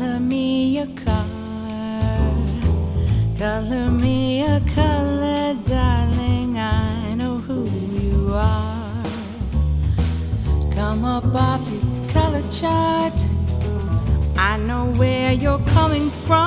Color me a car, color me a color, darling, I know who you are. Come up off your color chart, I know where you're coming from.